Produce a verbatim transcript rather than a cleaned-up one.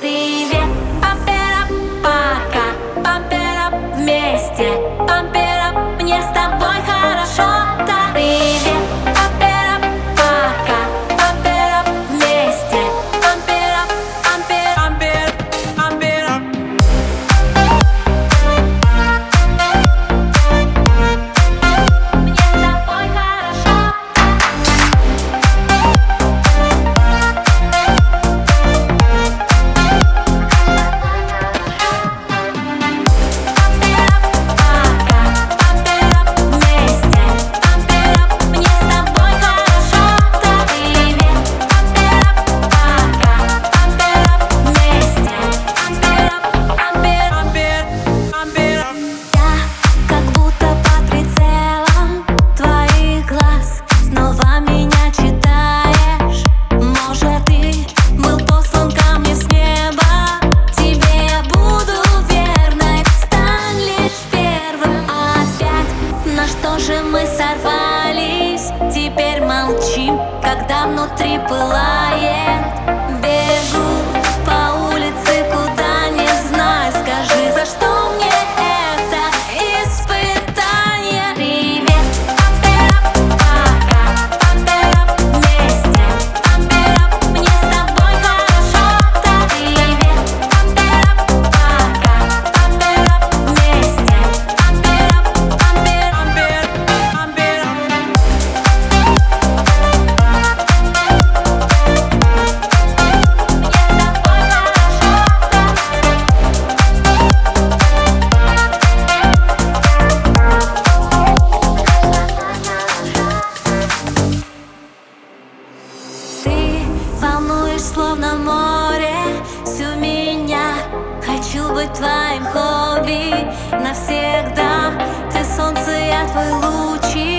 Привет, pump it up, пока, pump it up вместе, pump it up, мне с тобой хорошо. Да. Привет, pump it up, пока, pump it up вместе, pump it up, pump it, pump it, pump it up. Мне с тобой хорошо. Мы сорвались, теперь молчим, когда внутри пылает. Бегу по улице, куда не знаю. Скажи, за что мне это испытание? Привет, pump it up, пока, pump it up вместе, pump it up, мне с тобой хорошо. Да. Привет, pump it up, пока, pump it up вместе, pump it up, pump it, pump it. Ты волнуешь, словно море, всю меня. Хочу быть твоим хобби навсегда. Ты солнце, я твой лучик.